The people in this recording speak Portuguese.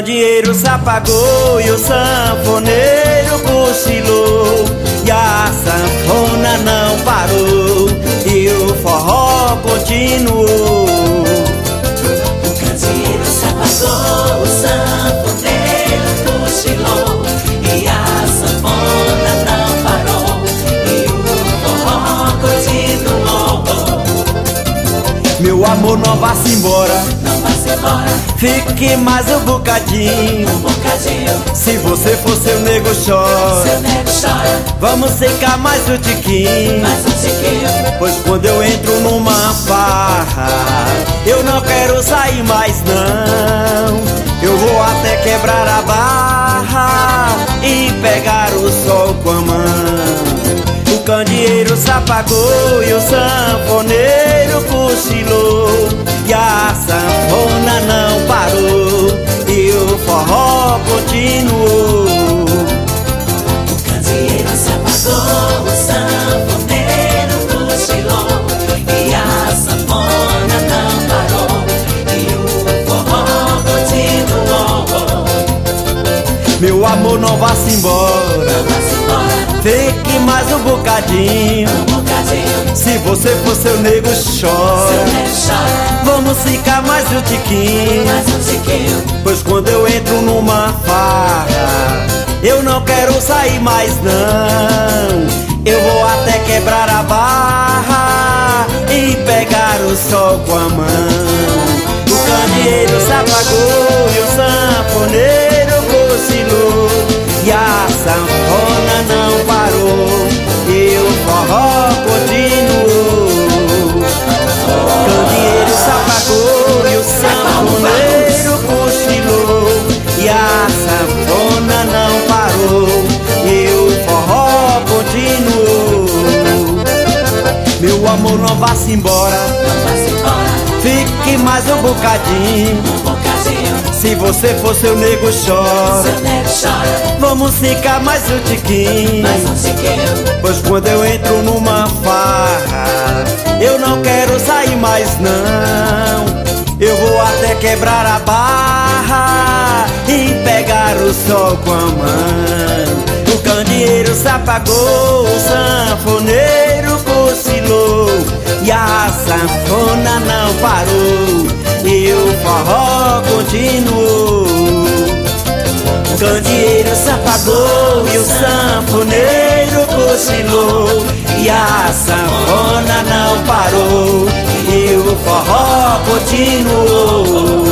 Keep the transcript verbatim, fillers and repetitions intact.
candeeiro se apagou e o sanfoneiro cochilou, e a sanfona não parou e o forró continuou. O candeeiro se apagou, o sanfoneiro cochilou, e a sanfona não parou e o forró continuou. Meu amor, não vá-se embora, não vá-se embora, fique mais um bocadinho, um bocadinho. Se você for seu nego chora, seu nego chora. Vamos secar mais um tiquinho, mais um tiquinho. Pois quando eu entro numa farra, eu não quero sair mais não. Eu vou até quebrar a barra e pegar o sol com a mão. O candeeiro se apagou e o sanfoneiro cochilou, e a sanfona não parou e o forró continuou. O candeeiro se apagou, o sanfoneiro cochilou, e a sanfona não parou e o forró continuou. Meu amor, não vá-se embora, não vá-se embora, fique mais um bocadinho, um bocadinho. Se você for seu nego chora, seu nego chora. Vamos ficar mais um tiquinho, mais um tiquinho. Pois quando eu entro numa farra, eu não quero sair mais não. Eu vou até quebrar a barra e pegar o sol com a mão. O candeeiro se apagou e o sanfoneiro cochilou, e a sanfona não parou e o forró continuou. O candeeiro se apagou e o sanfoneiro cochilou, e a sanfona não parou e o forró continuou. Meu amor, não vá-se embora, não vá-se embora, fique mais um bocadinho, um bocadinho. Se você for seu nego chora, seu nego chora. Vamos ficar mais um tiquinho, mais um tiquinho. Pois quando eu entro numa farra, eu não quero sair mais não. Eu vou até quebrar a barra e pegar o sol com a mão. O candeeiro se apagou, o sanfoneiro cochilou, e a sanfona não parou e o forró continuou. O candeeiro se apagou e o sanfoneiro cochilou, e a sanfona não parou e o forró continuou.